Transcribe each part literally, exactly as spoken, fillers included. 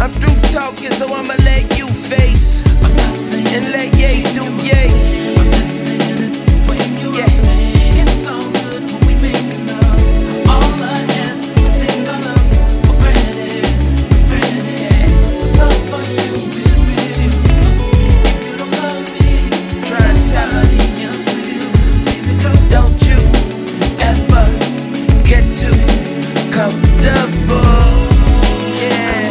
I'm through talking, so I'ma let you face and let Ye do Ye. I'm just saying this when you are saying it's so good when we making love. All I ask is to take our love for granted, it's granted. Love for you is real. If you don't love me, Try and tell her. somebody else will. Baby girl, Don't you ever get too comfortable. Yeah.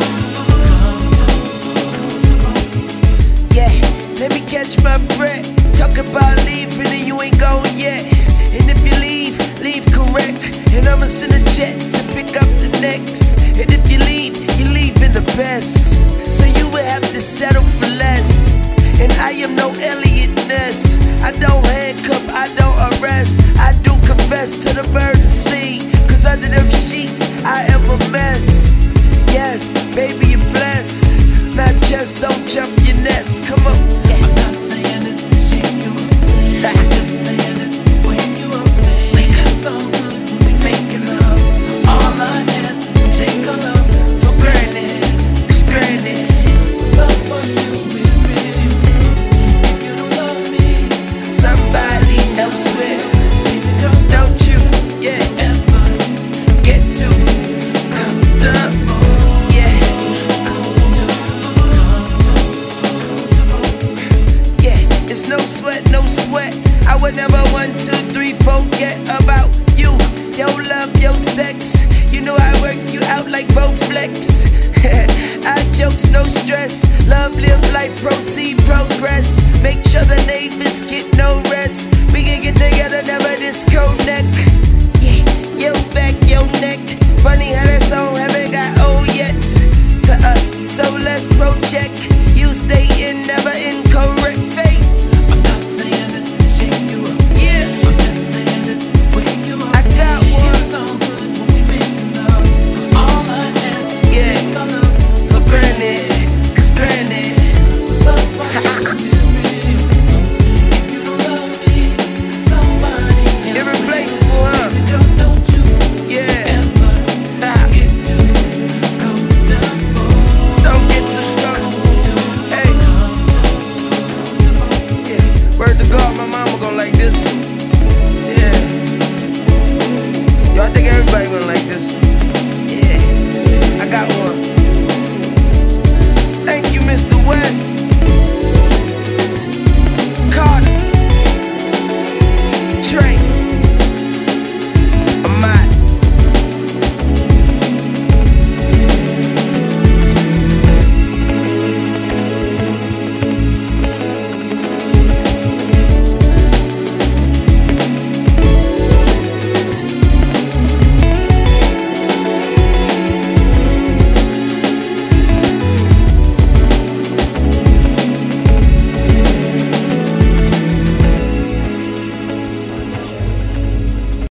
Yeah, let me catch my breath. Talk about leaving and you ain't gone yet. And if you leave, leave correct. And I'ma send a jet to pick up the next. And if you leave, you leave in the best. So you would have to settle for less. And I am no Elliot Ness. I don't handcuff, I don't arrest. I do confess to the murder scene. Cause under them sheets, I am a mess. Yes, baby, you're blessed. Not just don't jump your nest. Come on. I'm not saying this to shame you are saying. I'm just saying this when you are saying it's so good when we making love. All I ask is to take our love For granted, it's granted. Love for you is real. If you don't love me, Somebody else will. baby girl, Don't you, yeah, ever get too comfortable. Yeah, yeah, it's no sweat, no sweat. I would never one, two, three, forget about you. Your love, your sex. You know I work you out like Bowflex. I jokes, no stress. Love, live life, proceed, progress. Make sure the neighbors get no rest. We can get together, never disconnect. Yeah, yo back, yo neck. Funny how that song have